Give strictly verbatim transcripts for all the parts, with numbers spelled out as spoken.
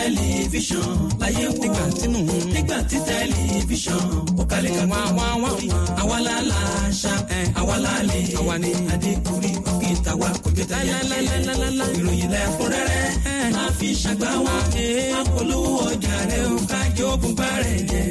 tẹlifíṣàn láyé wò nígbà tínú nígbà tí tẹlifíṣàn ó kalẹ̀ ká wá wá wá àwa la la ṣá àwa la lè àwa ni adékùnrí òkè tàwa kò jẹ́ tẹ̀lé ìròyìn lẹ́kúnrẹ́rẹ́ máa fi ṣàgbá wa apolówó ọjà rẹ̀ ó kájọ́ bùbá rẹ̀ jẹ́.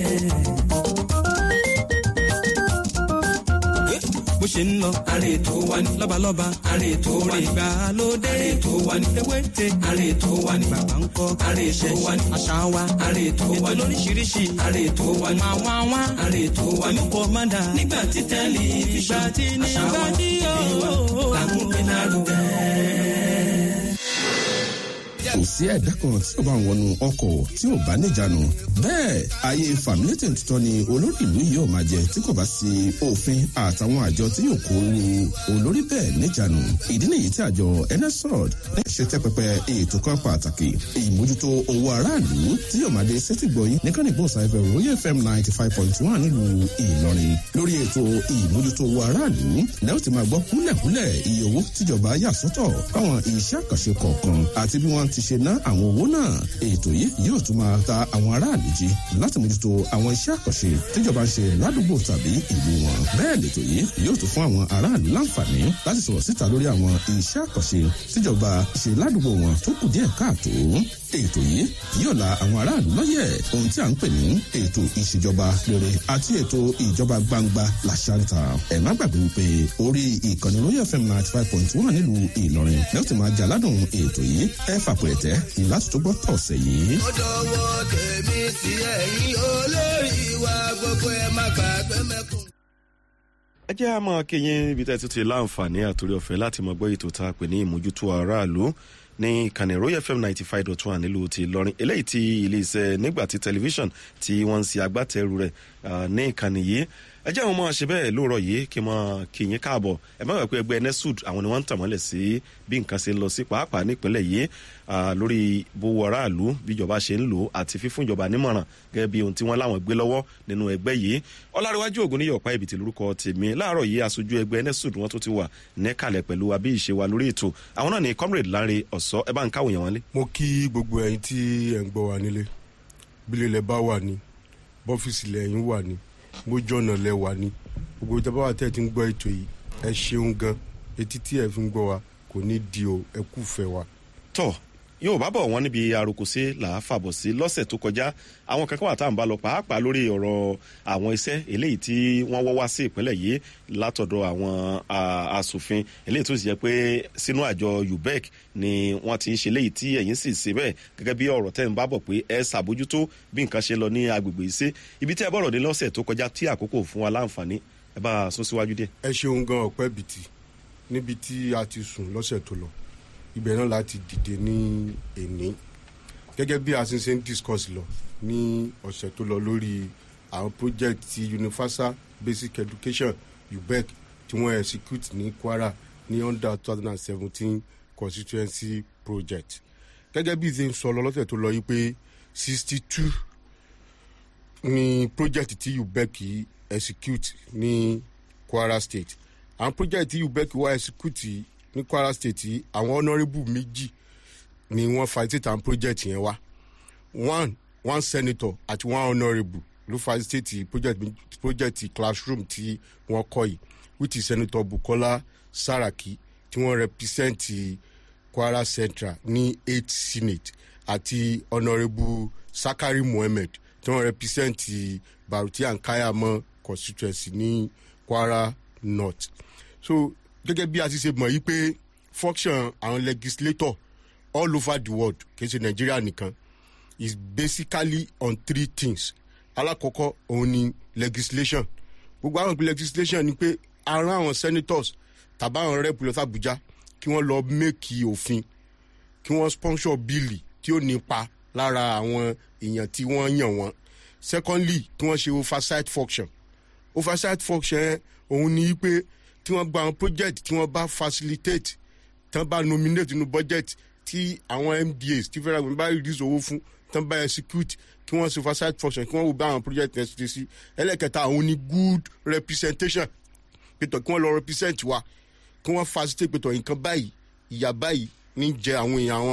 bó ṣe ń lọ. àrè tó wà ní. lọ́balọ́ba. àrè tó wà ní. ìgbàlódé. àrè tó wà ní. ewéte. àrè tó wà ní. bàbá ń kọ́. àrè tó wà ní. àṣà wa. àrè tó wà ní. ètò lóríṣiríṣi. àrè tó wà ní. máa wá wá. àrè tó wà ní. olùkọ́ máa dà. nígbà tí tẹlifíṣàn. nígbà tí nígbà tí yóò. làkúnpé lárugẹ. kò sí ẹ̀dá kan tí ó bá wọnú ọkọ̀ tí ò bá níjànú bẹ́ẹ̀ ayé fàmílétè tuntun ni olórí ìlú yóò máa jẹ tí kò bá sí òfin àtàwọn àjọ tí yóò kó ru olórí bẹ́ẹ̀ níjànú ìdí nìyí tí àjọ nsrod ní ṣe tẹ́ pẹpẹ ètò kan pàtàkì ìmójútó owó aráàlú tí yóò máa dé sétí gbọ̀yìn nìkan nìgbọ̀n sáfẹ́ royal fm ninety five point one nílùú ìlọrin lórí ètò ìmójútó owó aráàlú lẹ́yìn tí máa gbọ́ kúlẹ̀kúlẹ̀ iye owó tíjọba yà sọ́tọ̀ fáwọn iṣẹ́ àkànṣe kọ̀ọ̀kan àti bí wọ́n ti ṣe ná àwọn owó náà ètò yìí yóò tún máa ta àwọn aráàlú jí láti mójútó àwọn iṣẹ́ àkànṣe tíjọba ń ṣe ládùúgbò tàbí ìlú wọn bẹ́ẹ̀ lètò yìí yóò tún fún àwọn aráàlú láǹfààní láti sọ̀rọ̀ síta lórí àwọn iṣẹ́ àkànṣe tíjọba ṣe ládùúgbò wọn tó kù díẹ̀ káàtó ètò yìí yóò la àwọn aráàlú lọ́yẹ̀ ohun tí à ń pè ní ètò ìṣèjọba rere àti ètò ìjọba gbangba làṣàǹtà ẹ̀ má gbàgbé wípé orí ìkànnì royal fm ninety five point one nílùú ìlọrin lẹ́yìn tí máa jà ládùn ètò yìí ẹ fàpẹ̀rẹ̀tẹ̀ láti tó gbọ́ tọ̀sẹ̀ yìí. ó dọwọ́ tèmi sí ẹ̀yìn olórí wa gbogbo ẹ̀ má gbàgbé mẹ́kùn. ẹ jẹ́ àmọ́ kéyìn níbi tẹ́ ti ti láǹfààní àtòrí ọ̀fẹ́ láti mọ gbọ́ ètò tá a pè ní ìmójútó aráàlú ní ìkànnì royal fm ninety five dot one nílùú ti ìlọrin eléyìí tí iléeṣẹ́ nígbà tí tẹlifíṣàn tí wọ́n ń ṣe agbátẹrù rẹ̀ ní ìkànnì yìí ẹ jẹ́ àwọn ọmọ ṣe bẹ́ẹ̀ lóòrọ̀ yìí kí wọ́n kí yín káàbọ̀ ẹ má wẹ̀ pé ẹgbẹ́ nesud àwọn ni wọ́n ń tàmọ́lẹ̀ sí bí nǹkan ṣe ń lọ sí pàápàá nípínlẹ̀ yìí lórí bówó aráàlú bíjọba ṣe ń lò àti fífún ìjọba nímọ̀ràn gẹ́gẹ́ bí ohun tí wọ́n láwọn gbé lọ́wọ́ nínú ẹgbẹ́ yìí ọlárẹ̀wájú ògùn ní yọ̀pá ìbìtì lórúkọ tèmi láàárọ̀ yìí aṣojú ẹgbẹ́ nesud wọn tó ti wà nẹ́kàlẹ̀ pẹ̀lú abí ìṣe wa lórí ètò àwọn náà ni comrade Lanre Ọ̀sọ́ ẹ bá ń káwọ̀ yẹn wọn lé. mo kí gbogbo ẹ̀yin tí ẹ̀ ń gbọ́ wa nílé bílẹ̀ lẹ bá wà ní bọ́fíìsì lẹ́yìn wà ní mójọ́nà lẹ wà ní gbogbo ìjọba wa tẹ́ ti ń gbọ́ ètò yìí ẹ ṣeun gan etí tí ẹ fi ń gbọ́ wa kò ní di o ẹ kú fẹ́ wa. tọ́ yóò bá bọ̀ wọ́n níbi àròkọ sí là á fàbọ̀ sí lọ́sẹ̀ tó kọjá àwọn kankan wà tá à ń bá lọ pàápàá lórí ọ̀rọ̀ àwọn iṣẹ́ eléyìí tí wọ́n wọ́ wá sí ìpínlẹ̀ yìí látọ̀dọ̀ àwọn asòfin eléyìí tó sì jẹ́ pé sínú àjọ ubec ni wọ́n ti ń ṣe léyìí tí ẹ̀yin sì ṣe bẹ́ẹ̀ gẹ́gẹ́ bí ọ̀rọ̀ tẹ́ ń bá bọ̀ pé ẹ ṣàbójútó bí nǹkan ṣe lọ ní agbègbè yìí sí ibi tí ẹ bọ̀rọ̀ dé lọ́sẹ̀ tó kọjá tí àkókò fún wa láǹfààní ẹ bá a sún síwájú díẹ̀. ẹ ṣeun gan ọpẹ́ bìtì níbi tí a ti sùn lọ́sẹ̀ tó lọ ibẹ̀ náà láti dìde ní èní gẹ́gẹ́ bí a ṣe ṣe ń discuss lọ ní ọ̀sẹ̀ tó lọ lórí àwọn project ti universal basic education ubec tí wọ́n execute ní Kwara ní under twenty seventeen constituency project gẹ́gẹ́ bí ṣe ń sọ lọ lọ́sẹ̀ tó lọ yìí pé sixty two ní project tí ubec execute ní Kwara state àwọn project tí ubec wá execute ní Kwara state yìí àwọn honourable méjì ni wọ́n facilitate àwọn project yẹn wá one one senator àti one honourable ló facilitate project project classroom tí wọ́n kọ́ yìí which is Senator Bukola Saraki tí wọ́n represent Kwara Central ní eight senate àti honourable Sakari Mohammed tí wọ́n represent Baruti and Kayamo constituency ní Kwara North. So gẹ́gẹ́ bí a ti ṣe mọ̀ yí pé function àwọn legislator all over the world kì í ṣe Nigeria nìkan is basically on three things. Alákọ̀ọ́kọ́ òun ni legislation. Gbogbo àwọn ìpínlẹ̀ legislation ni pé ara àwọn senators tàbí àwọn rep lọ sí Abuja kí wọ́n lọ make òfin kí wọ́n sponsor bíìlì tí ó nípa lára àwọn èèyàn tí wọ́n yàn wọ́n. Secondly kí wọ́n ṣe oversight function. Oversight function òun ni pé tí wọ́n gba àwọn project tí wọ́n bá facilitate tán bá nominate nínú budget tí àwọn M D As tí federal government bá release owó fún tán bá execute kí wọ́n ṣe oversight function kí wọ́n wo bá àwọn project yẹn ṣe sí. ẹlẹ́kẹta àwọn ní good representation pẹ̀tọ̀ kí wọ́n lọ represent wa kí wọ́n facilitate pẹ̀tọ̀ nǹkan báyìí ìyà báyìí ní jẹ àwọn èèyàn wọn kí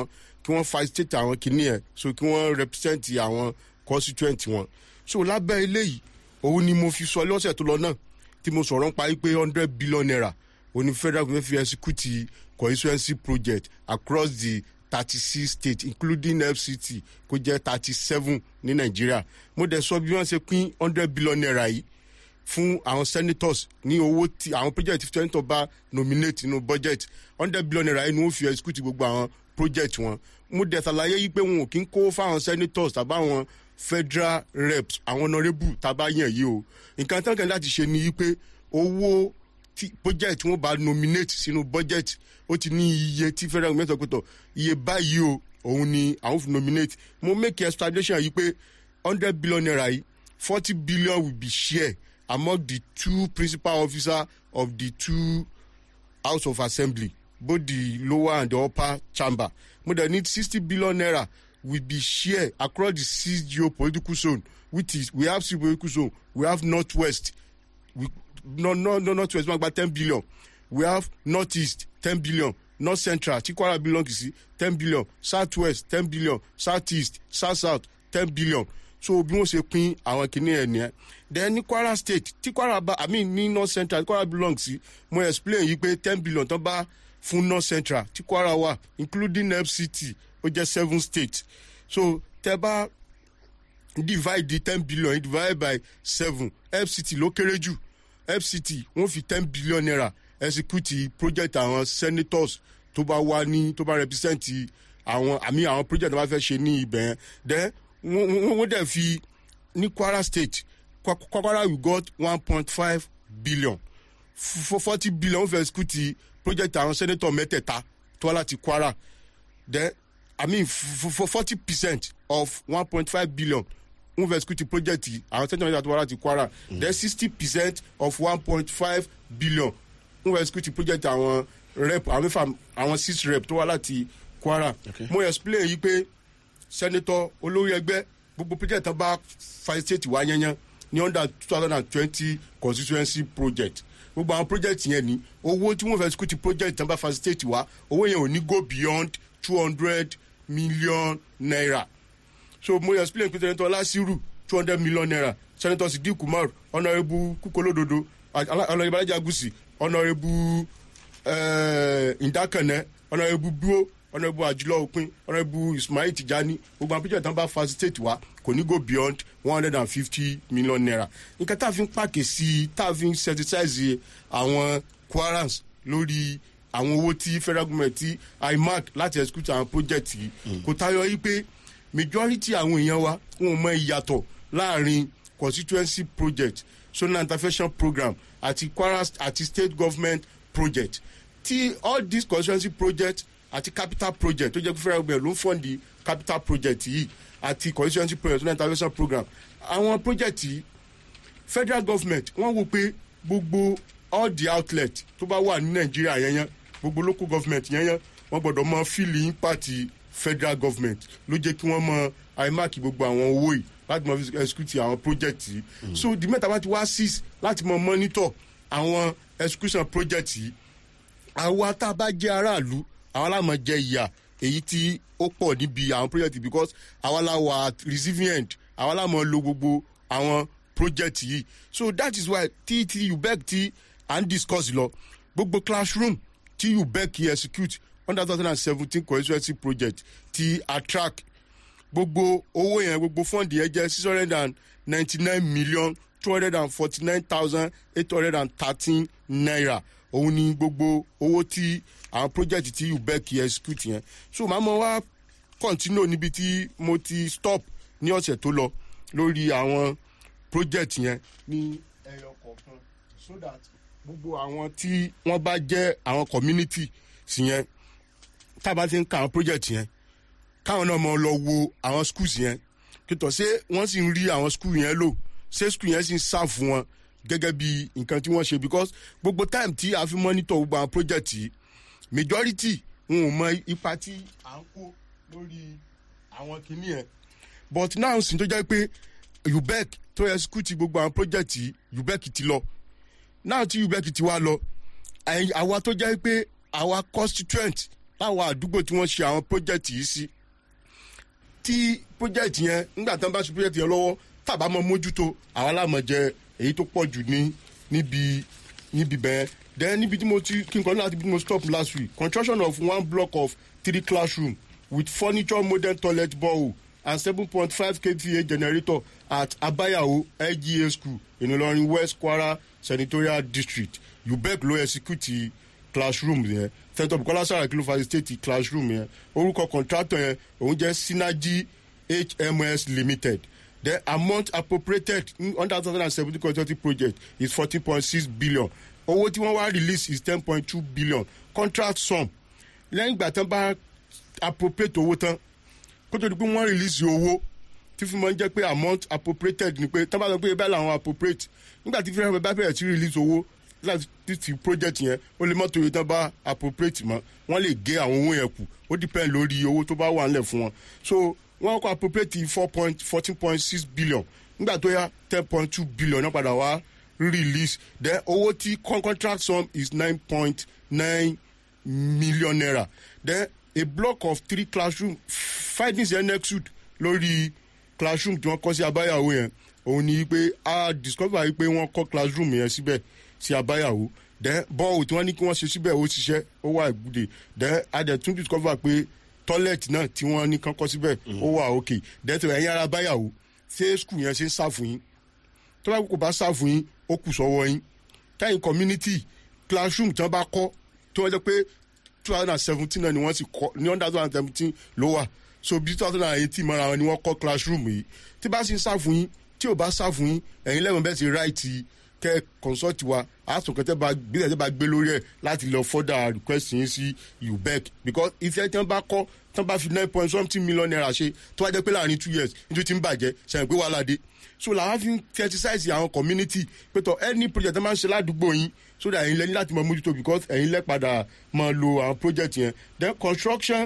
kí wọ́n facilitate àwọn kìíní ẹ̀ so kí wọ́n represent àwọn constituent wọn. So lábẹ́ eléyìí òun ni mo fi sọ lọ́sẹ̀ tó lọ náà tí mo sọ̀rọ̀ ń parí pé hundred billion naira òní federal government fi execute constituency project across the thirty-six states including F C T kó jẹ́ thirty-seven ní Nàìjíríà. Mo dẹ̀ sọ bí wọ́n ṣe pín hundred billion naira yìí fún àwọn senators ní owó tí àwọn project tí senator bá nominate nínú budget hundred billion naira yìí ni wọ́n fi execute gbogbo àwọn project wọn. Mo dẹ̀ ṣàlàyé yìí pé wọn ò kí ń kó fáwọn senators tàbí àwọn federal reps àwọn honourable tàbá yàn yìí o. Nǹkan tán kan láti ṣe ni yìí pé owó tí project wọn bá nominate sínú budget ó ti ní iye tí federal government ọ̀pẹ̀tọ̀ iye báyìí o òun ni àwọn fi nominate. Mo make explanation yìí pé hundred billion naira yìí forty billion will be shared among the two principal officers of the two house of assembly, both the lower and the upper chamber. Mo dẹ̀ need sixty billion naira will be shared across the six geopolitical zone, which is we have six geopolitical zone, we have northwest, we no no no northwest we have ten billion, we have northeast ten billion, north central tí Kwara belong sí ten billion, southwest ten billion, southeast south south ten billion. So bí wọ́n ṣe pín àwọn kìíní ẹ̀ nìyẹn. Then ní Kwara state tí Kwara bá I mean ní north central tí Kwara belong sí mo explain yìí pé ten billion tó bá fún north central tí Kwara wà including F C T ó jẹ́ seven states. So tẹ́ bá divide the ten billion divide by seven F C T ló kéré jù. F C T wọ́n fi ten billion naira execute project àwọn senators tó bá wá ní tó bá represent àwọn àmì àwọn project tó bá fẹ́ ṣe ní ibẹ̀ yẹn. Then wọ́n dẹ̀ fi ní Kwara state Kwara we got one point five billion for forty billion wọ́n fẹ́ execute project àwọn senator mẹ́tẹ̀ẹ̀ta tó wá láti Kwara. Then I mean for forty percent of one point five billion wọ́n fẹ́ execute project àwọn senator mẹ́tẹ̀ẹ̀ta tó wá láti Kwara. Then sixty percent of one point five billion wọ́n fẹ́ execute project àwọn rep àwọn mẹ́fà àwọn six rep tó wá láti Kwara. Mo explain yìí pé senator olórí ẹgbẹ́ gbogbo project tó bá facilitate wá yẹnyẹn ní under two thousand twenty constituency project gbogbo àwọn project yẹn ni owó tí wọ́n fẹ́ execute project tó bá facilitate wá owó yẹn ò ní go beyond two hundred million naira. So mo explain pé senator Lasiru two hundred million naira, senator Sidi Kumar, honourable Kukolododo, honourable Alajagusi, honourable uh, Indakane, honourable Buo, honourable Ajilo Opin, honourable Ismail Tijani gbogbo àwọn project tó bá facilitate wá kò ní go beyond one hundred fifty million naira. Nǹkan tá a fi ń pàkè sí tá a fi ń sensitize àwọn Kwarans lórí àwọn owó tí federal government tí I M A C láti execute àwọn project yìí kò tayọ yìí pé majority àwọn èèyàn wa wọn mọ ìyàtọ̀ láàrin constituency project zonal intervention program àti Kwara àti state government project tí all these constituency project àti capital project tó jẹ́ pé federal government ló ń fund the capital project yìí àti constituency project zonal intervention program àwọn project yìí federal government wọ́n wò pé gbogbo all the outlet tó bá wà ní Nàìjíríà yẹn gbogbo local government yẹn wọ́n gbọ́dọ̀ mọ fíìlì impact federal government ló jẹ́ kí wọ́n mọ àìmáàkì gbogbo àwọn owó yìí láti mọ execute àwọn project yìí. Mm. So the mẹ́ta bá ti wá six láti mọ monitor àwọn execution project yìí àwa tá a bá jẹ́ aráàlú àwa la máa jẹ ìyà èyí tí ó pọ̀ níbi àwọn project yìí because àwa la wà receiving end àwa la máa lo gbogbo àwọn project yìí. So that is why tí tí U B E C tí à ń discuss lọ gbogbo classroom tí U B E C execute under two thousand seventeen constituency project ti attract gbogbo owó yẹn gbogbo fund yẹn jẹ́ six hundred and ninety-nine million two hundred and forty-nine thousand eight hundred and thirteen naira òun ni gbogbo owó tí àwọn project tí U B E C execute yẹn. So màá mọ wá continue níbi tí mo ti stop ní ọ̀sẹ̀ tó lọ lórí àwọn project yẹn ní ẹyọ kọ̀ọ̀kan so that gbogbo àwọn tí wọ́n bá jẹ́ àwọn community sí yẹn tá a bá ti ń ka àwọn project yẹn káwọn náà mọ lọ wo àwọn schools yẹn kìtọ̀ ṣé wọ́n sì ń rí àwọn school yẹn lò ṣé school yẹn sì ń serve fún wọn gẹ́gẹ́ bí nǹkan tí wọ́n ṣe because gbogbo time tí a fi monitor gbogbo àwọn project yìí majority wọn ò mọ ipa tí à ń kó lórí àwọn kìíní yẹn but now sì tó jẹ́ pé U B E C tó execute gbogbo àwọn project yìí U B E C ti lọ now tí U B E C ti wá lọ àwa tó jẹ́ pé àwa constituent láwọn àdúgbò tí wọ́n ṣe àwọn project yìí sí tí project yẹn nígbà tí wọ́n bá ṣe project yẹn lọ́wọ́ tàbá mọ mójútó àwa láàmọ̀ jẹ èyí tó pọ̀ jù ní níbi níbi bẹ́ẹ̀ then níbi tí mo ti kí n kọ́ láti bí mo stop last week construction of one block of three classroom with furniture modern toilet borehole and seven point five k V A generator at Abayawo L G A school in Ilorin West Kwara senatorial district U B E C ló execute classroom yẹn Senator Bukola Saraki ló facilitate classroom yẹn orúkọ contractor yẹn òun jẹ́ Synergy H M S Limited. The amount appropriated under two thousand seventeen construction project is fourteen point six billion. Owó tí wọ́n wá release is ten point two billion. Contract sum lẹ́yìn ìgbà tán bá appropriate owó tán kó tó di pé wọ́n release owó tí fún wọn jẹ́ pé amount appropriated ni pé tán bá sọ pé bẹ́ẹ̀ làwọn appropriate nígbà tí fúnra bá bẹ̀rẹ̀ sí release owó láti ti project yẹn ó lè mọ́tò yìí tán bá appropriate mọ́ wọ́n lè gé àwọn owó yẹn kù ó depend lórí owó tó bá wà nílẹ̀ fún wọn so wọ́n kọ́ appropriate four point fourteen point six billion nígbà tó yá ten point two billion náà padà wá release then owó tí contract sum is nine point nine million naira then a block of three classroom findings yẹn next week lórí classroom tí wọ́n kọ́ sí Abáyàwó yẹn òun ni pé a discover yìí pé wọ́n kọ́ classroom yẹn síbẹ̀ sí Abáyàwó then bọ́ọ̀lù tí wọ́n ní kí wọ́n ṣe síbẹ̀ ó ṣiṣẹ́ ó wà ìgbúdè then a dẹ̀ tún discover pé toilet náà tí wọ́n ní kán kọ́ síbẹ̀ ó wà òkè then tí ẹ̀yin ara Abáyàwó ṣé school yẹn ṣe ń sáfù yín tó bá kò bá sáfù yín ó kù sọ́wọ́ yín táyìn community classroom tí wọ́n bá kọ́ tí wọ́n jẹ́ pé two thousand seventeen náà ni wọ́n sì kọ́ ní under two thousand seventeen ló wà so bí two thousand eighteen mọ́ra wọn ni wọ́n kọ́ classroom yìí tí bá sì ń sáfù yín tí ò bá sáfù yín ẹ̀yin lẹ́wọ̀n bẹ́ẹ̀ ti right kẹ́ consult wa àtúnkẹ́ tẹ́ bá gbé tẹ́ bá gbé lórí ẹ̀ láti lọ further request yín sí U B E C because iṣẹ́ tí wọ́n bá kọ́ tí wọ́n bá fi nine point something million naira ṣe tó wá jẹ́ pé láàrin two years nítorí tí ń bàjẹ́ ṣàyẹn pé wàhálà dé so làwọn fi ń criticize àwọn community pé tọ any project ẹ máa ń ṣe ládùúgbò yín so that ẹ̀yin lẹ́ni láti mọ mójútó because ẹ̀yin lẹ́ padà máa lo àwọn project yẹn then construction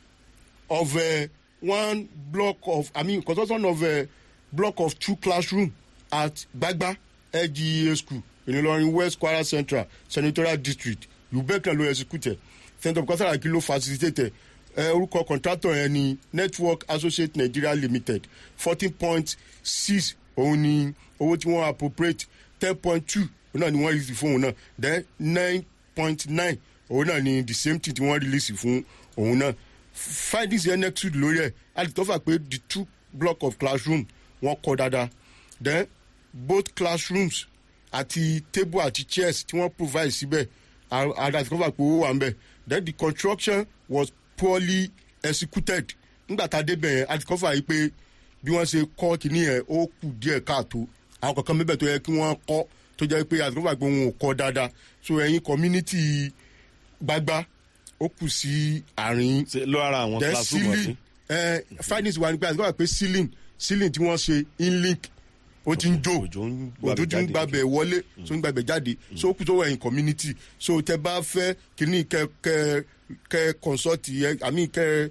of uh, one block of I mean construction of a block of two classroom at Gbagba L G A school in Ilorin West Kwara Central senatorial district U B E C náà ló execute Senator Bukola Saraki ló facilitate orúkọ contractor yẹn ni Network Associate Nigeria Limited fourteen point six òun ni owó tí wọ́n appropriate ten point two òun náà ni wọ́n release fún òun náà then nine point nine òun náà ni the same thing tí wọ́n release fún òun náà findings yẹn next week lórí ẹ̀ àdìtọ́fà pé the two block of classroom wọ́n kọ́ dáadáa then both classrooms àti table àti chairs tí wọ́n provide síbẹ̀ àdìtọ́fà pé owó wà ń bẹ̀ then the construction was poorly executed nígbà tá a débẹ̀ yẹn àdìtọ́fà yìí pé bí wọ́n ṣe kọ́ kìíní yẹn ó kù díẹ̀ káàtó àwọn kankan mẹ́bẹ̀ tó yẹ kí wọ́n kọ́ tó jẹ́ pé àdìtọ́fà pé wọn ò kọ́ dáadáa so ẹ̀yin community Gbagba ó kù sí àárín ló ara àwọn classroom ọ̀sìn ẹ findings wa ni pé àdìtọ́fà pé ceiling ceiling tí wọ́n ṣe inlink ó ti ń jó òjò tí ń gbàbẹ̀ wọlé tó ń gbàbẹ̀ jáde so ó kù tó ẹ̀yin community so tẹ bá fẹ́ kìíní kẹ kẹ kẹ consult yẹ àmì kẹ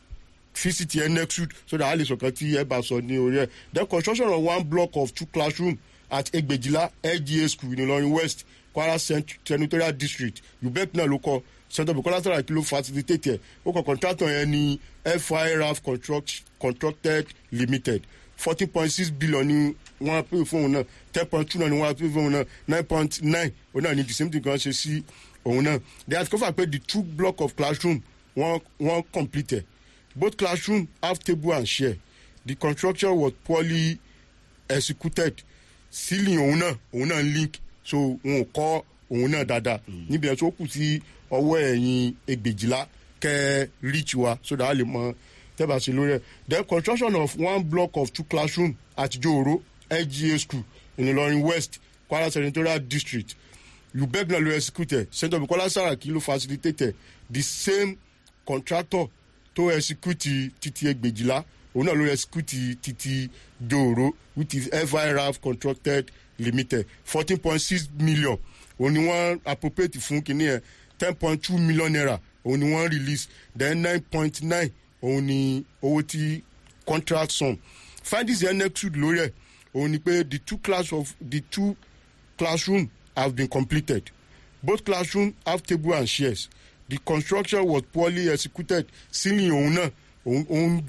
visit yẹ next week so that a lè sọ̀kan tí ẹ bá sọ ní orí ẹ̀ then construction of one block of two classroom at Egbejila L G A school in Ilorin West Kwara senatorial district U B E C náà ló kọ Senator Bukola Saraki ló facilitate ẹ̀ ó kọ contractor yẹn ní F I R A F Constructed Limited fourteen point six billion ni wọ́n pè fún òun náà ten point two náà ni wọ́n pè fún òun náà nine point nine òun náà ni the same thing kan ṣe sí òun náà they have discovered pé the two block of classroom wọ́n wọ́n completed both classroom have table and chair the construction was poorly executed ceiling òun náà òun náà link so wọn ò kọ́ òun náà dáadáa níbi ẹ̀ tó kù sí ọwọ́ ẹ̀yìn Egbejila kẹ́ reach wa so that a lè mọ tẹ́bà sí lórí ẹ̀ then construction of one block of two classroom at Joro L G A school in Ilorin West Kwara senatorial district U B E C náà ló execute Senator Bukola Saraki ló facilitate the same contractor tó execute titi Egbejila òun náà ló execute titi Joro which is F I R A F Constructed Limited fourteen point six million òun ni wọ́n appropriate fún kìíní ẹ̀ ten point two million naira òun ni wọ́n release then nine point nine òun ni owó tí contract sum findings yẹn next week lórí ẹ̀ òun ni pé the two class of the two classroom have been completed both classroom have table and chairs the construction was poorly executed ceiling òun náà òun òun jò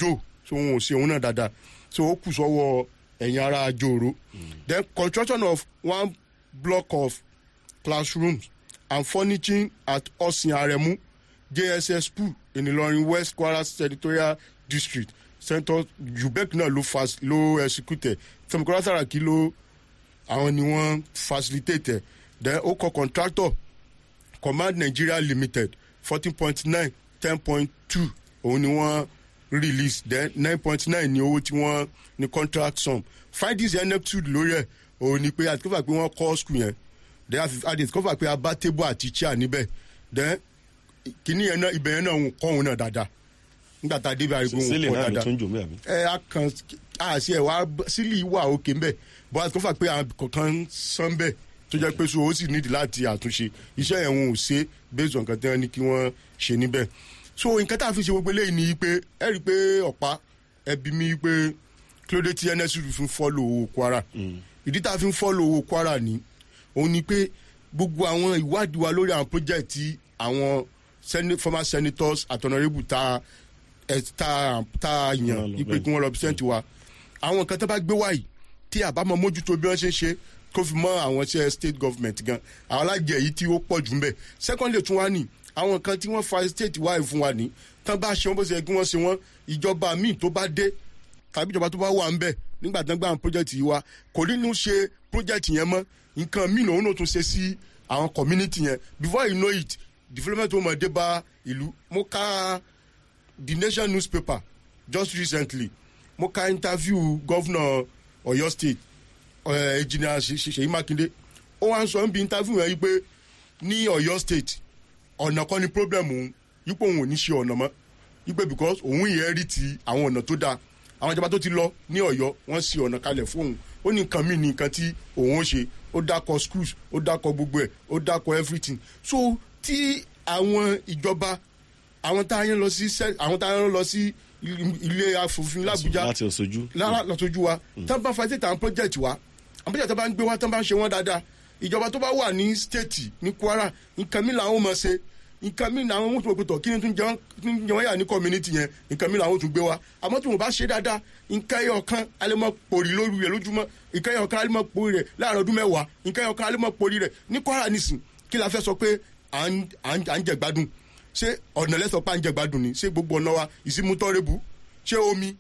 so wọn ò ṣe òun náà dáadáa so ó kù sọ́wọ́ ẹ̀yin ara àjòrò then construction of one block of classrooms and furnishing at Osin Aremu J S S school in Ilorin West Kwara Senatorial District Senator Ubec náà ló fas ló execute Fẹ́mi Saraki ló àwọn ni wọ́n facilitate then ó kọ contractor Command Nigeria Limited fourteen point nine ten point two òun ni wọ́n release then nine point nine ni owó tí wọ́n ní contract sum findings N F T lórí ẹ̀ òun ni pé àti kọ́fà pé wọ́n kọ́ school yẹn then àti discover pé a bá table àti chair níbẹ̀ then kìíní yẹn náà ibẹ̀ yẹn náà ń kọ́ òun náà dáadáa nígbà tá a dé bí ariwo ń kọ́ dáadáa ẹ a kan a ṣe ẹ wá sílì wà òkè ń bẹ̀ bọ́ àti discover pé àwọn kọ̀ọ̀kan sán bẹ̀ tó jẹ́ pé so ó sì nídìí láti àtúnṣe iṣẹ́ yẹn wọn ò ṣe based on nǹkan tí wọ́n ní kí wọ́n ṣe níbẹ̀ so nǹkan tá a fi ṣe gbogbo eléyìí ni pé ẹ rí i pé ọ̀pá ẹbí mi pé kí ló dé tí N S U fi ń fọ́lò owó Kwara ìdí tá a fi ń fọ́lò owó Kwara ni òun ni pé gbogbo àwọn ìwádìí wa lórí àwọn project tí àwọn sen former senators àti honourable ta ẹ ta ta yàn ipe kí wọ́n represent wa àwọn nǹkan tó bá gbé wáyìí tí àbámọ̀ mójútó bí wọ́n ṣe ń ṣe kó fi mọ́ àwọn ṣe state government gan àwọn alájẹ yìí tí ó pọ̀ jù ń bẹ̀ secondly tún wá ní àwọn nǹkan tí wọ́n fa state wáyé fún wa ní tán bá ṣe wọ́n bó ṣe kí wọ́n ṣe wọ́n ìjọba míì tó bá dé tàbí ìjọba tó bá wà ń bẹ̀ nígbà tán gbà àwọn project yìí wá kò nínú ṣe project yẹn mọ́ nǹkan míì lòun náà tún ṣe sí àwọn community yẹn before you know it development wo mọ̀ dé bá ìlú mo ka The Nation newspaper just recently mo ka interview governor Ọ̀yọ́ state engineer Ṣèyí Mákindé ó wá ń sọ níbi interview yẹn yìí pé ní Ọ̀yọ́ state ọ̀nà kan ní problem òun yípo òun ò ní ṣe ọ̀nà mọ́ yípe because òun yẹn rí ti àwọn ọ̀nà tó dáa àwọn ìjọba tó ti lọ ní Ọ̀yọ́ wọ́n ṣe ọ̀nà kalẹ̀ fún òun ó ní nǹkan míì ní nǹkan tí òun ó ṣe ó dákọ̀ schools ó dákọ̀ gbogbo ẹ̀ ó dákọ̀ everything so tí àwọn ìjọba àwọn tá a yẹn lọ sí àwọn tá a yẹn lọ sí ilé asòfin l'Àbújá láti ọ̀ṣojú lọ́sọ̀jú wa tán bá facilitate àwọn project wa àwọn project tó bá ń gbé wa tán bá ń ṣe wọ́n dáadáa ìjọba tó bá wà ní state ní Kwara nǹkan mi làwọn máa ṣe nǹkan mi làwọn mú tó pẹ̀tọ̀ kí ni tún jẹ́ wọ́n yà ní community yẹn nǹkan mi làwọn tún gbé wa àmọ́ tí wọ́n bá ṣe dáadáa nǹkan ẹyọ kan alẹ́mọ̀ pòrí lórí rẹ̀ lójúmọ́ nǹkan ẹyọ kan alẹ́mọ̀ pòrí rẹ̀ láàárọ̀ ọdún mẹ́wàá nǹkan ẹyọ kan alẹ́mọ̀ pòrí rẹ̀ ní Kwara nísìn kí la fẹ́ sọ pé à ń jẹ gbádùn ṣé ọ̀nà lẹ́sọ̀ pa ń jẹ gbádùn ni ṣé gbogbo ọ̀nà wa ìsímútọ́rẹ́bù ṣé omi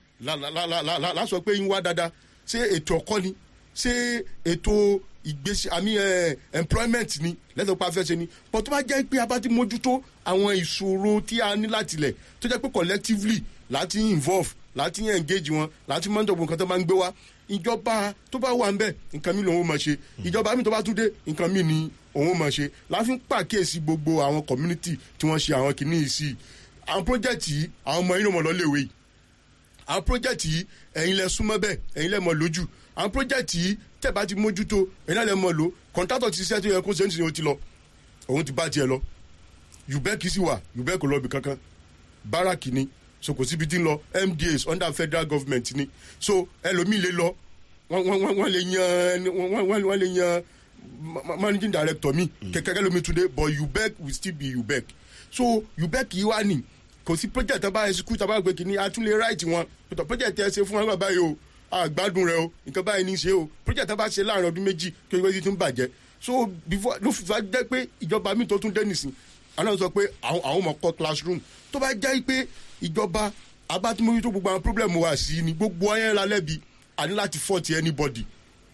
lásọ pé ń wá dáadáa ṣé ètò ọkọ́ ni ṣé ètò ìgbésí àmì employment ni lẹ́sọ̀ pa fẹ́ ṣe ni but tó bá jẹ́ pé a bá ti mójútó àwọn ìṣòro tí a ní láti lẹ̀ tó jẹ́ pé collectively láti involve láti engage wọn láti mọ́tò gbogbo nǹkan tó máa ń gbé wá ìjọba tó bá wà ń bẹ̀ nǹkan mi lòun ó máa ṣe ìjọba mi tó bá tún dé nǹkan mi ni òun ó máa ṣe láfi ń pàkíyèsí gbogbo àwọn community tí wọ́n ṣe àwọn kìíní yìí sí àwọn project yìí àwọn ọmọ yìí ló mọ̀ lọ́lẹ́wé yìí àwọn project yìí ẹ̀yin lẹ súnmọ́ bẹ́ẹ̀ ẹ̀yin lẹ mọ̀ lójú àwọn project yìí tẹ́ bá ti mójútó ẹ̀yin náà lẹ mọ̀ lò contractor ti ṣiṣẹ́ tó yẹ kó ṣe ń sìn ó ti lọ òun ti bá tiẹ̀ lọ Ubec sì wà Ubec kò lọ ibì kankan báràkì ni so kò síbi tí ń lọ M D As under federal government ni so ẹlòmíì lè lọ wọ́n lè yan wọ́n lè yan managing director mi kẹ̀kẹ́ lómi túnde but Ubec will still be Ubec so Ubec yìí wá ní kò sí project tó bá execute tó bá gbé kínní a tún lè right wọn pẹ̀tọ̀ project ẹ ṣe fún wọn báyìí o àgbádùn rẹ o nǹkan báyìí ní í ṣe o project tó bá ṣe láàrin ọdún méjì kí wọ́n ti tún bàjẹ́ so before ló fi jẹ́ pé ìjọba mi tó tún dé nìsín àwọn sọ pé àwọn ọmọ kọ́ classroom tó bá jẹ́ pé ìjọba abátúmọ̀wé tó gbogbo àwọn problem wa sí ni gbogbo ayẹyẹ la lẹ́bi àní láti fault anybody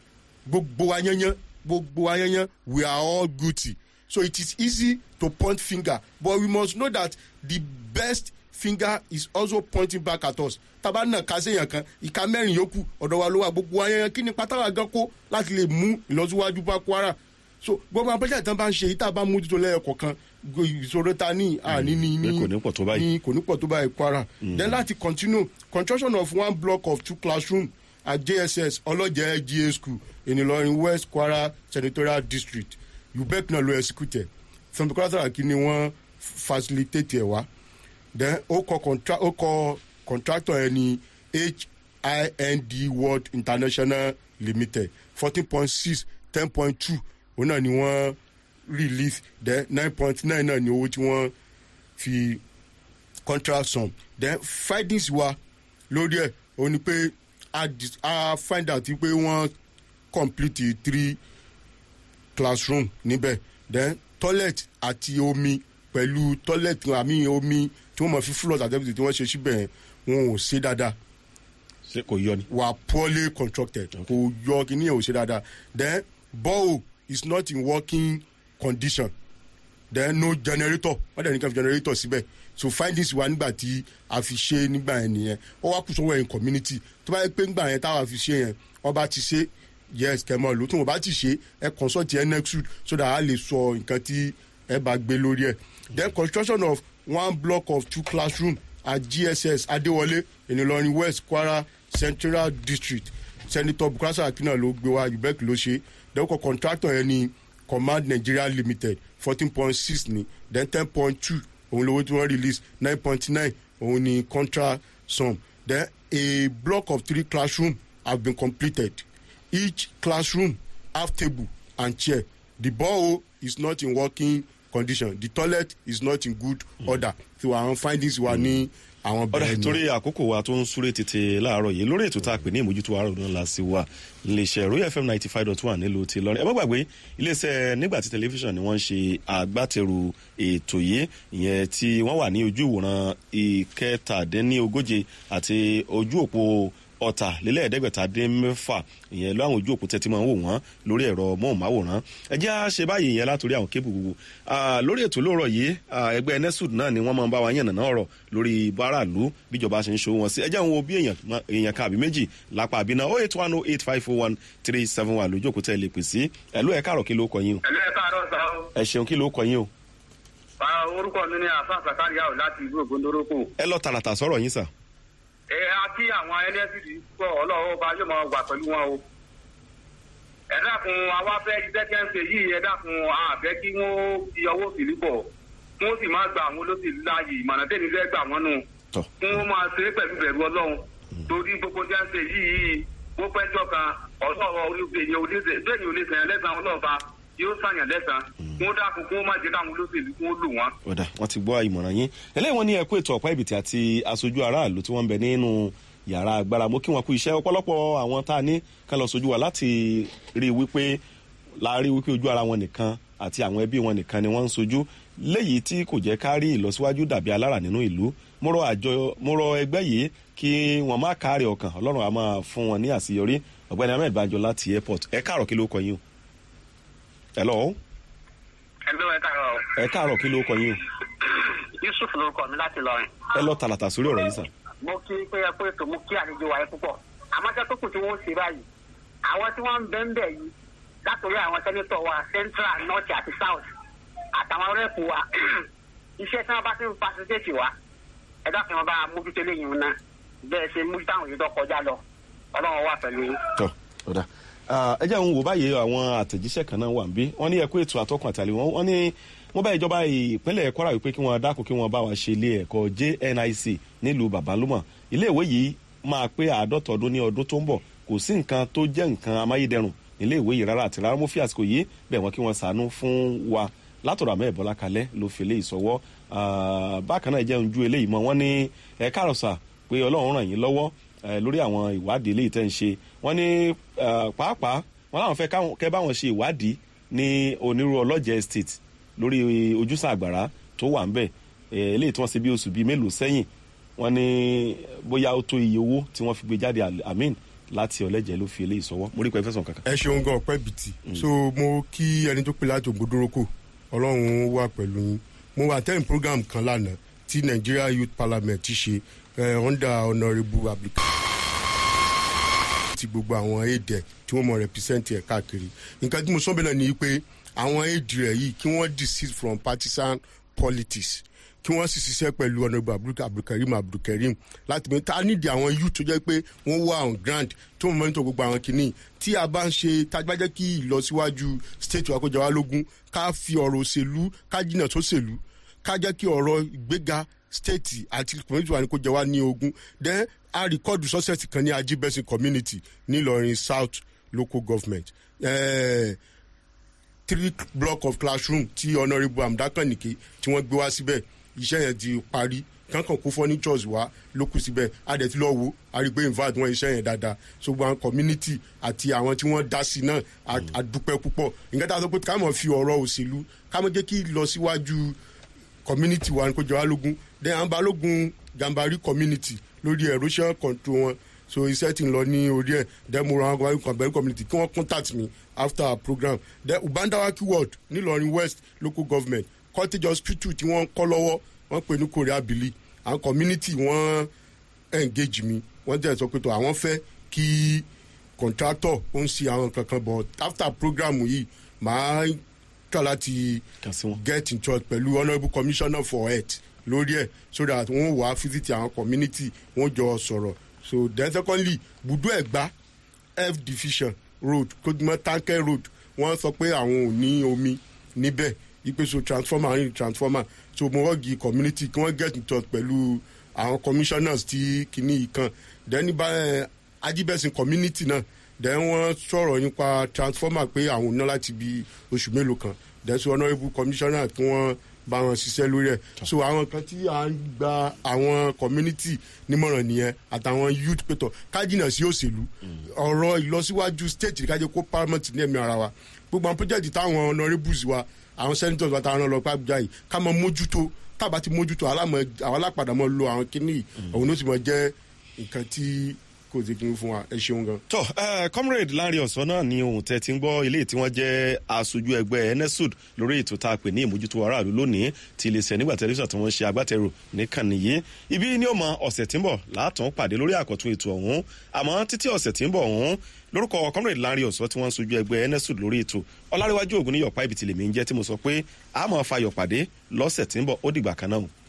gbogbo ayẹyẹ gbogbo ayẹyẹ we are all guilty so it is easy to point finger but we must know that the best finger is also pointing back at us taba náà ká séèyàn kan ìka mẹ́rin yòókù ọ̀dọ̀ wa ló wà gbogbo ayẹyẹ kí ni pátáwà gan kó láti lè mú ìlọsíwájú bá Kwara so gbogbo àwọn pẹ́sẹ̀ tán bá ń ṣe yìí tá a bá mójútó lẹ́yọ̀ kọ̀ọ̀kan ìṣòro ta ní àní ní ní kò ní pọ̀ tó báyìí kò ní pọ̀ tó báyìí Kwara then láti continue construction of one block of two classroom at J S S ọlọ́jẹ́ L G A school in Ilorin West Kwara Senatorial District Ubec náà ló execute Fẹ́mi Saraki ni wọ́n facilitate ẹ̀ wá then ó kọ contra ó kọ contractor ẹ̀ ní H I N D World International Limited fourteen point six ten point two òun náà ni wọ́n release then nine point nine náà ni owó tí wọ́n fi contract sum then findings wa lórí ẹ̀ ó ní pé a, a find out pé wọ́n complete three classroom níbẹ̀ then toilet àti omi pẹ̀lú toilet àmì omi tí wọ́n mọ̀ fi flood àti everything tí wọ́n ṣe síbẹ̀ wọn ò ṣe dáadáa. ṣé kò yọ ni. were poorly constructed kò yọ kí ni ẹ̀ ò ṣe dáadáa then borehole is not in working condition then no generator wọ́n dẹ̀ ní ká fi generator síbẹ̀ so findings wa nígbà tí a fi ṣe nígbà yẹn nìyẹn ó wá kù sọ́wọ́ yẹn community tó bá yẹ pé nígbà yẹn táwa fi ṣe yẹn wọ́n bá ti ṣe yes kẹmọ ló tí wọ́n bá ti ṣe ẹ consult ẹ nexus so that a lè sọ nǹkan tí ẹ bá gbé lórí ẹ then construction of one block of two classroom at G S S Adéwọlé Ìlọrin West Kwara Central District Senator Bukola Akina ló gbé wa ubec ló ṣe then kọ contractor yẹn ni Command Nigeria Limited fourteen point six ni then ten point two òun lówó tí wọ́n release nine point nine òun ni contract sum then a block of three classroom have been completed each classroom have table and chair the borehole is not in working condition the toilet is not in good mm. order so àwọn findings wa ní àwọn bẹ̀rẹ̀ ní. ọ̀rẹ́ torí àkókò wa tó ń súré tètè láàárọ̀ yìí lórí ètò tá a pè ní ìmójútó àárọ̀ náà la sí wa iléeṣẹ́ Royal F M ninety five dot one nílùú ti Ìlọrin ẹ má gbàgbé iléeṣẹ́ nígbà tí tẹlifíṣàn ni wọ́n ń ṣe agbátẹrù ètò yìí ìyẹn tí wọ́n wà ní ojú ìwòran ìkẹtàdínlógóje àti ojú òpó ọ̀tàlélẹ́ẹ̀ẹ́dẹ́gbẹ̀ta dín mẹ́fà ìyẹn lọ àwọn ojú òpó tẹ́tí máa ń wò wọ́n lórí ẹ̀rọ mọ́ọ̀máwòrán ẹ jẹ́ á ṣe báyìí ìyẹn látòrí àwọn kébù gbogbo lórí ètò lóòrọ̀ yìí ẹgbẹ́ nesud náà ni wọ́n máa ń bá wa yànnàná ọ̀rọ̀ lórí báràlú bíjọba ṣe ń ṣòwò wọn sí ẹ jẹ́ àwọn bí èèyàn kan àbí méjì lápá àbínà oh eight one oh eight five oh one three seven one lójú òkúta ẹ lè pè sí ẹ ló ẹ káàrọ̀ kí ló kọ yín o. ẹ ló ẹ káàrọ̀ sá o. ẹ ṣeun kí ló kọ yín o. orúkọ mi ni àfáà sàkáríyà ò láti ìlú ògbóndórókò. ẹ lọ tààràtà sọ̀rọ̀ yín sà. ẹ á kí àwọn ẹlẹ́sìdì pọ̀ ọlọ́wọ́ bá yóò máa wà pẹ̀lú wọn o. ẹ dákun àwa fẹ́ iṣẹ́ kẹ́ ń ṣe yìí ẹ dákun àbẹ́ kí wọ́n fi ọwọ́ òsèlú bọ̀ kí wọ́n sì máa gba àwọn olóṣèlú láàyè ìmọ̀ràn tẹ́ni fẹ́ gbà wọ́n nù. kí wọ́n máa ṣe é pẹ̀lú bẹ̀rù ọlọ́run torí gbogbo jẹ́ ń ṣe yìí ó pẹ́jọ́ kan ọ̀sọ̀rọ̀ oríṣiríṣi oníṣẹ̀yìn lẹ́sàn-án ọlọ́ọ̀ba yóò sàyàn lẹ́sàn kí wọ́n dákun kí wọ́n má jẹ́ káwọn olóṣèlú kí wọ́n lò wọ́n. ọ̀dà wọ́n ti gbọ́ ìmọ̀ràn yín eléyìí wọ́n ní ẹ̀kú ètò ọ̀pá ìbìtì àti aṣojú aráàlú tí wọ́n ń bẹ nínú yàrá agbára mo kí wọn kú iṣẹ́ ọ̀pọ̀lọpọ̀ àwọn tá a ní kán lọ sojú wa láti rí i wípé la rí i wípé ojú ara wọn nìkan àti àwọn ẹbí wọn nìkan ni wọ́n ń sojú léyìí tí kò jẹ́ ká rí ìlọsíwájú dàbí alára nínú ìlú mo rọ àjọ mo rọ ẹgbẹ́ yìí kí wọ́n má káàárẹ̀ ọkàn ọlọ́run á máa fún wọn ní àṣeyọrí ọ̀gbẹ́ni ahmed banjo láti airport ẹ káàárọ̀ kí ló kọ yín o. hello. hello ẹ káàárọ̀. ẹ káàárọ̀ kí ló kọ yín o. yusuf ló kọ mi láti lọrin. ẹ lọ tààlàtà sórí ọ̀rọ̀ yìí sàn. mo kí pé ẹ pé ètò mo kí àlejò wa yẹn púpọ̀ àmọ́jọ́ tó kù tí wọ́n ṣe báyìí àwọn tí wọ́n ń bẹ́ ń bẹ̀ yìí látòrí àwọn sẹ́nitọ̀ wa central north àti south àtàwọn rẹ́pù wa iṣẹ́ tí wọ́n bá ti ń fasitẹ́tì wa ẹ dákun wọn bá mójútó lẹ́yìn náà bẹ́ẹ̀ ṣe mójútó àwọn èèyàn tó kọjá lọ ọlọ́run wà pẹ̀lú yín. tọ́ ọ̀dà ẹ jẹ́ òun wò báyìí àwọn àtẹ̀jíṣẹ́ kan náà wà ń bí wọ́n ní ẹ̀kú ètò àtọkùn àtàlẹ́ wọn wọ́n ní wọ́n bá ìjọba ìpínlẹ̀ Kwara wípé kí wọ́n dákun kí wọ́n bá wa ṣe ilé ẹ̀kọ́ J N I C nílùú Babalúmọ̀ iléèwé yìí máa pé àádọ́ta ọdún ní ọdún tó ń bọ̀ kò sí nǹkan tó jẹ́ nǹkan amáyédẹrùn iléèwé yìí rárá àti rárá mo fi àsìkò yìí bẹ̀ wọ́n kí wọ́n ṣàánú fún wa látọ̀rọ̀ àmọ́ ẹ̀bọ́lá kalẹ́ ló fi lé ìsọwọ́ bákan náà jẹ́ ń ju eléyìí mọ́ wọ́n ní ẹ káàrọ̀ sà pé Ọlọ́run ràn yín lọ́wọ́ lórí àwọn ìwádìí eléyìí tẹ́ ń ṣe wọ́n ní pàápàá wọ́n láwọn fẹ́ kẹ́ báwọn ṣe ìwádìí ní onírú ọlọ́jẹ̀ estate lórí ojúsàn àgbàrá tó wà ń bẹ̀ eléyìí tí wọ́n ṣe bí oṣù bíi mélòó sẹ́yìn wọ́n ní bóyá ó tó iye owó tí wọ́n fi gbé jáde amin láti ọlẹ́jẹ̀ ló fi eléyìí sọwọ́ mo rí pé fẹ̀sùn kankan. ẹ ṣeun gan ọpẹ́ bìtì so mo kí ẹni tó pè láti ògbódórókò Ọlọ́run wà pẹ̀lú yín mo wà tẹ́yìn program kan lánàá tí Nigeria Youth Parliament ti ṣe under honourable application ti gbogbo àwọn èdè tí wọ́n mọ̀ represent ẹ̀ káàkiri nǹkan tí mo sọ bẹ́ẹ̀ náà ni pé àwọn èdè rẹ̀ yìí kí wọ́n desist from partisan politics kí wọ́n sì ṣiṣẹ́ pẹ̀lú honourable abdulkareem abdulkareem láti mọ̀ ta nídìí àwọn youth tó jẹ́ pé wọ́n wà on ground tó mọ̀ mọ́nítọ̀ gbogbo àwọn kìíní tí a bá ń ṣe tágbájẹ́ kí ìlọsíwájú state wa kó jẹ wá lógún ká fi ọ̀rọ̀ òṣèlú ká jìnnà tó ṣèlú ká jẹ́ kí ọ̀rọ̀ ìgbéga state àti community wa ni kó jẹ wá ní ogún then a record success kan ní ajibẹ̀sìn community nílọrin south local government uh, three block of classroom tí honourable amdakanike tí wọ́n gbé wá síbẹ̀ iṣẹ́ yẹn ti parí kankan kó furnitures wá ló kù síbẹ̀ a dẹ̀ ti lọ wo a rí i pé invite wọn iṣẹ́ yẹn dáadáa so gbọ́n community àti àwọn tí wọ́n dá sí náà a dúpẹ́ púpọ̀ nǹkan tá a sọ pé ká mọ̀ fi ọ̀rọ̀ òṣèlú ká mọ̀ jẹ́ kí lọ síwájú community wa kó jọ wá lógún then àwọn balógun Gambari community lórí erosion control wọn so iṣẹ́ ti ń lọ ní orí ẹ̀ then mo ra àwọn Gambari community kí wọ́n contact me after our program then Ubandawaki ward nílọrin west local government cottage hospital tí wọ́n ń kọ́ lọ́wọ́ wọ́n pè ní korea bili àwọn community wọ́n engage mi wọ́n jẹ́ sọ pé tó àwọn fẹ́ kí contractor ó ń ṣe àwọn kankan but after program yìí màá try láti get in touch pẹ̀lú honourable commissioner for health lórí ẹ̀ so that wọ́n wá visit àwọn community wọ́n jọ sọ̀rọ̀ so then secondly budu Ẹ̀gbá f division road kodumọ tanker road wọ́n sọ pé àwọn ò ní omi níbẹ̀ ipe so transformer ní transformer so mo wọ́ọ̀gì community kí wọ́n get in touch pẹ̀lú àwọn commissioners tí kìíní ìkan then ní báyẹn Ajibẹ̀sìn community náà then wọ́n sọ̀rọ̀ nípa transformer pé àwọn ò ná láti bí oṣù mélòó kan then so honourable commissioner kí wọ́n bá wọn ṣiṣẹ́ lórí ẹ̀ so àwọn kan tí à ń gba àwọn community nímọ̀ràn nìyẹn àtàwọn youth pẹ̀tọ̀ kájìnà sí òṣèlú ọ̀rọ̀ ìlọsíwájú state kájẹ́ kó parliament ní ẹ̀mí ara wa gbogbo àwọn project táwọn honourables wa àwọn senators wa táwọn ọlọ́pàá àbújá yìí ká mọ mójútó tábà ti mójútó àwọn alápàdà mọ́ lo àwọn kíní òun ló sì mọ jẹ́ nǹkan tí kò sí kí n fún wa ẹ ṣeun gan. tó comrade Lanre Ọ̀sán náà ni ohun tẹ́ ti ń gbọ́ ilé tí wọ́n jẹ́ aṣojú ẹgbẹ́ enesud lórí ètò tá a pè ní ìmójútó aráàlú lónìí ti iléeṣẹ́ nígbà tẹlifíṣàn tí wọ́n ṣe agbátẹrù nìkànnì yìí ibi ní ó mọ ọ̀sẹ̀ tí ń bọ̀ látàn pàdé lórí àkọ́tún ètò ọ̀hún àmọ́ títí ọ̀sẹ̀ tí ń bọ̀ ọ̀hún lórúkọ comrade Lanre Ọ̀sán tí wọ́n ń sojú ẹgbẹ́ enesud lórí ètò Ọláréwájú Ògúnníyọ̀pá ibi tí lèmi ń jẹ́ tí mo sọ pé a máa fayọ̀ pàdé lọ́sẹ̀ tí ń bọ̀ ó dìgbà kan náà.